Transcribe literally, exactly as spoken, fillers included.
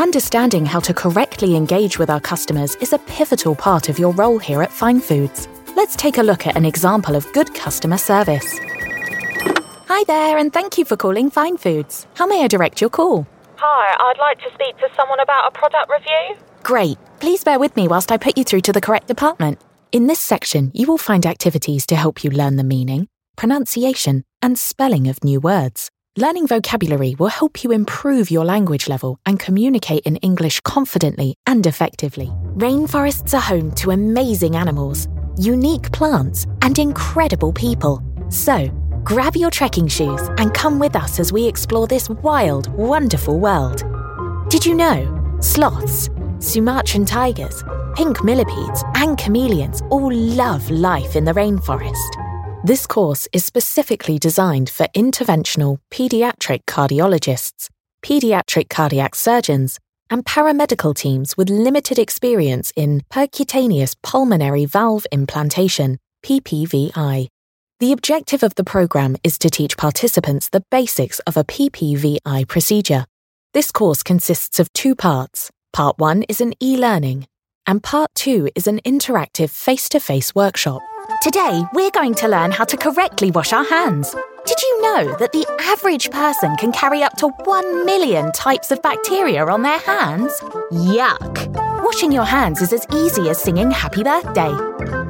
Understanding how to correctly engage with our customers is a pivotal part of your role here at Fine Foods. Let's take a look at an example of good customer service. Hi there, and thank you for calling Fine Foods. How may I direct your call? Hi, I'd like to speak to someone about a product review. Great. Please bear with me whilst I put you through to the correct department. In this section, you will find activities to help you learn the meaning, pronunciation, and spelling of new words. Learning vocabulary will help you improve your language level and communicate in English confidently and effectively. Rainforests are home to amazing animals, unique plants, and incredible people. So, grab your trekking shoes and come with us as we explore this wild, wonderful world. Did you know sloths, Sumatran tigers, pink millipedes, and chameleons all love life in the rainforest? This course is specifically designed for interventional pediatric cardiologists, pediatric cardiac surgeons, and paramedical teams with limited experience in percutaneous pulmonary valve implantation, P P V I. The objective of the program is to teach participants the basics of a P P V I procedure. This course consists of two parts. Part one is an e-learning, and part two is an interactive face-to-face workshop. Today, we're going to learn how to correctly wash our hands. Did you know that the average person can carry up to one million types of bacteria on their hands? Yuck! Washing your hands is as easy as singing happy birthday.